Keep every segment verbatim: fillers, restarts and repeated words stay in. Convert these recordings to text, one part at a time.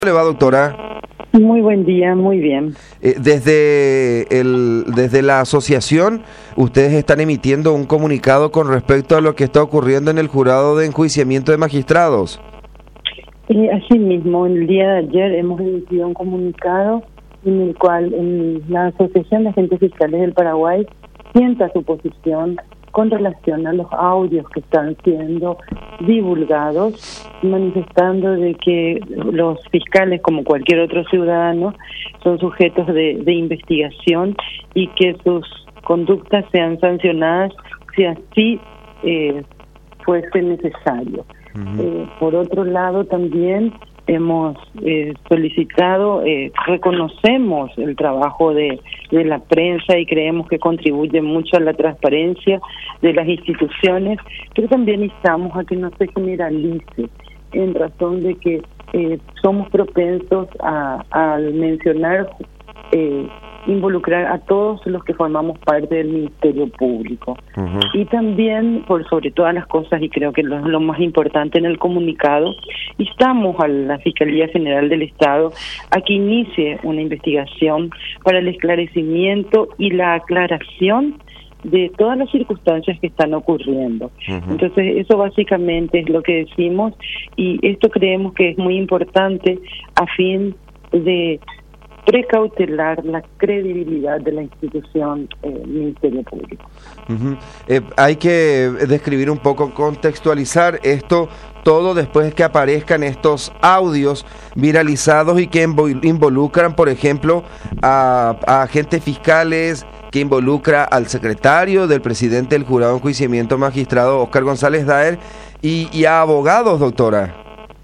¿Le va, doctora? Muy buen día, muy bien. Eh, desde, el, desde la asociación, ustedes están emitiendo un comunicado con respecto a lo que está ocurriendo en el jurado de enjuiciamiento de magistrados. Eh, así mismo, el día de ayer hemos emitido un comunicado en el cual en la Asociación de Agentes Fiscales del Paraguay sienta su posición con relación a los audios que están siendo divulgados, manifestando de que los fiscales, como cualquier otro ciudadano, son sujetos de, de investigación y que sus conductas sean sancionadas si así eh, fuese necesario. Uh-huh. Eh, por otro lado, también hemos eh, solicitado, eh, reconocemos el trabajo de, de la prensa y creemos que contribuye mucho a la transparencia de las instituciones, pero también instamos a que no se generalice en razón de que eh, somos propensos a, a mencionar, eh, involucrar a todos los que formamos parte del Ministerio Público. Uh-huh. Y también, por sobre todas las cosas, y creo que lo, lo más importante en el comunicado, instamos a la Fiscalía General del Estado a que inicie una investigación para el esclarecimiento y la aclaración de todas las circunstancias que están ocurriendo. Uh-huh. Entonces, eso básicamente es lo que decimos, y esto creemos que es muy importante a fin de precautelar la credibilidad de la institución eh, Ministerio Público. Uh-huh. Eh, hay que describir un poco, contextualizar esto todo después que aparezcan estos audios viralizados y que involucran, por ejemplo, a, a agentes fiscales, que involucra al secretario del presidente del Jurado de Enjuiciamiento Magistrado, Óscar González Daer, y, y a abogados, doctora.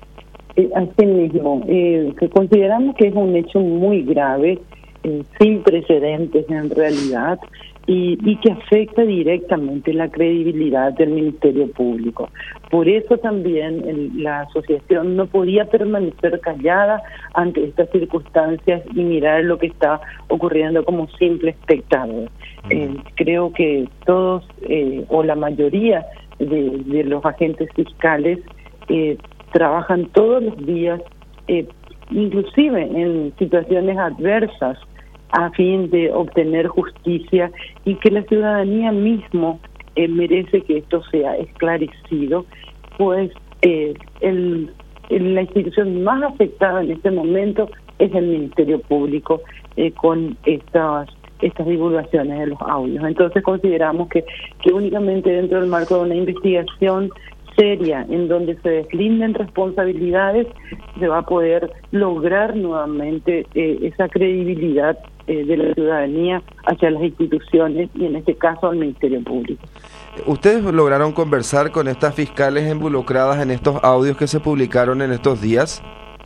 Eh, así mismo, eh, que consideramos que es un hecho muy grave, eh, sin precedentes en realidad, y, y que afecta directamente la credibilidad del Ministerio Público. Por eso también el, la asociación no podía permanecer callada ante estas circunstancias y mirar lo que está ocurriendo como simple espectador. Eh, creo que todos, eh, o la mayoría de, de los agentes fiscales, eh, trabajan todos los días, eh, inclusive en situaciones adversas, a fin de obtener justicia, y que la ciudadanía mismo eh, merece que esto sea esclarecido, pues eh, el, el, la institución más afectada en este momento es el Ministerio Público, eh, con estas estas divulgaciones de los audios. Entonces consideramos que, que únicamente dentro del marco de una investigación seria, en donde se deslinden responsabilidades, se va a poder lograr nuevamente eh, esa credibilidad eh, de la ciudadanía hacia las instituciones y en este caso al Ministerio Público. ¿Ustedes lograron conversar con estas fiscales involucradas en estos audios que se publicaron en estos días?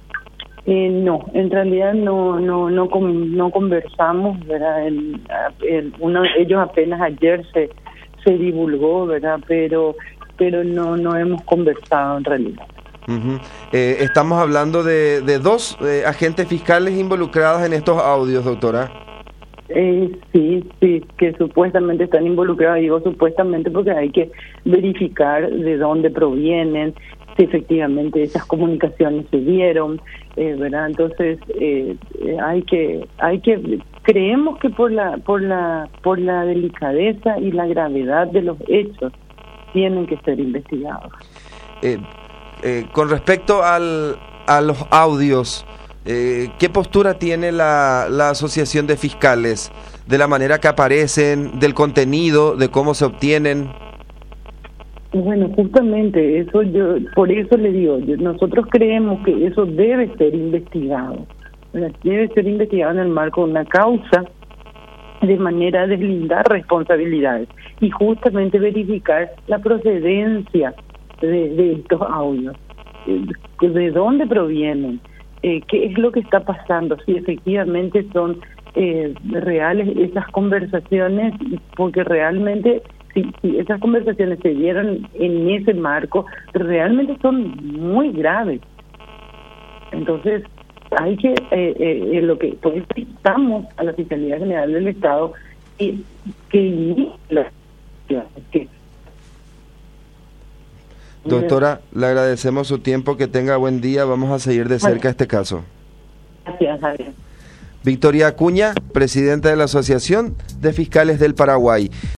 Eh, no, en realidad no no no no conversamos, ¿verdad? El, el, uno, ellos apenas ayer se se divulgó, ¿verdad? Pero pero no no hemos conversado en realidad. Uh-huh. Eh, estamos hablando de, de dos eh, agentes fiscales involucrados en estos audios, doctora. Eh, sí, sí, que supuestamente están involucrados, digo supuestamente porque hay que verificar de dónde provienen, si efectivamente esas comunicaciones se dieron, eh, ¿verdad? Entonces eh, hay que hay que creemos que por la por la por la delicadeza y la gravedad de los hechos tienen que ser investigados. Eh, eh, con respecto al, a los audios, eh, ¿qué postura tiene la, la Asociación de Fiscales de la manera que aparecen, del contenido, de cómo se obtienen? Bueno, justamente eso yo, por eso le digo, yo, nosotros creemos que eso debe ser investigado, ¿verdad? Debe ser investigado en el marco de una causa, de manera a deslindar responsabilidades y justamente verificar la procedencia de, de estos audios, de, de dónde provienen, eh, qué es lo que está pasando, si efectivamente son eh, reales esas conversaciones, porque realmente si, si esas conversaciones se dieron en ese marco, realmente son muy graves. Entonces hay que, eh, eh, lo que pues, estamos a la Fiscalía General del Estado y que, que Doctora, le agradecemos su tiempo, que tenga buen día, vamos a seguir de cerca este caso. Gracias, Javier. Victoria Acuña, presidenta de la Asociación de Fiscales del Paraguay.